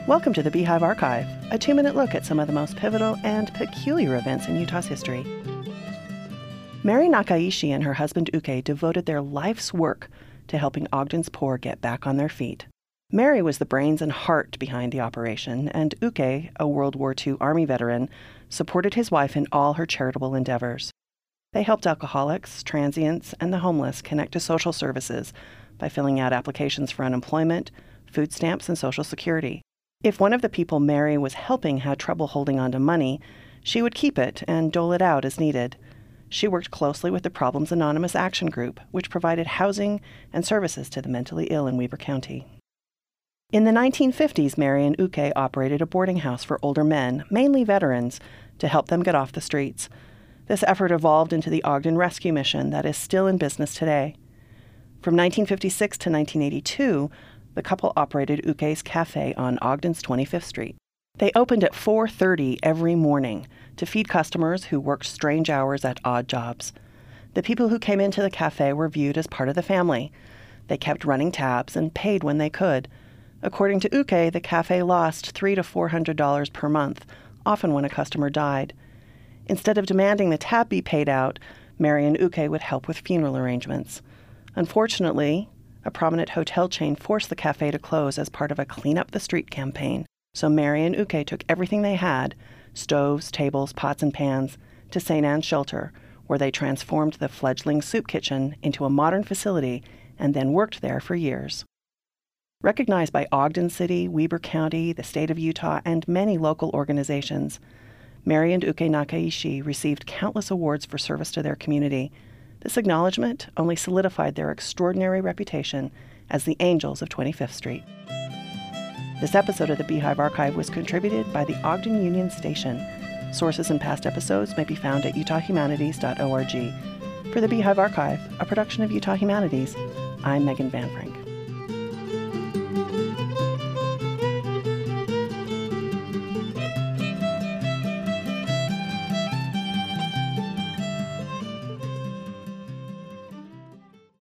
Welcome to the Beehive Archive, a 2-minute look at some of the most pivotal and peculiar events in Utah's history. Mary Nakaishi and her husband Uke devoted their life's work to helping Ogden's poor get back on their feet. Mary was the brains and heart behind the operation, and Uke, a World War II Army veteran, supported his wife in all her charitable endeavors. They helped alcoholics, transients, and the homeless connect to social services by filling out applications for unemployment, food stamps, and Social Security. If one of the people Mary was helping had trouble holding on to money, she would keep it and dole it out as needed. She worked closely with the Problems Anonymous Action Group, which provided housing and services to the mentally ill in Weber County. In the 1950s, Mary and Uke operated a boarding house for older men, mainly veterans, to help them get off the streets. This effort evolved into the Ogden Rescue Mission that is still in business today. From 1956 to 1982, the couple operated Uke's Cafe on Ogden's 25th Street. They opened at 4:30 every morning to feed customers who worked strange hours at odd jobs. The people who came into the cafe were viewed as part of the family. They kept running tabs and paid when they could. According to Uke, the cafe lost $300 to $400 per month, often when a customer died. Instead of demanding the tab be paid out, Mary and Uke would help with funeral arrangements. Unfortunately, a prominent hotel chain forced the cafe to close as part of a Clean Up the Street campaign, so Mary and Uke took everything they had, stoves, tables, pots, and pans, to St. Anne's Shelter, where they transformed the fledgling soup kitchen into a modern facility and then worked there for years. Recognized by Ogden City, Weber County, the state of Utah, and many local organizations, Mary and Uke Nakaishi received countless awards for service to their community. This acknowledgement only solidified their extraordinary reputation as the Angels of 25th Street. This episode of the Beehive Archive was contributed by the Ogden Union Station. Sources and past episodes may be found at utahhumanities.org. For the Beehive Archive, a production of Utah Humanities, I'm Megan Van Frank.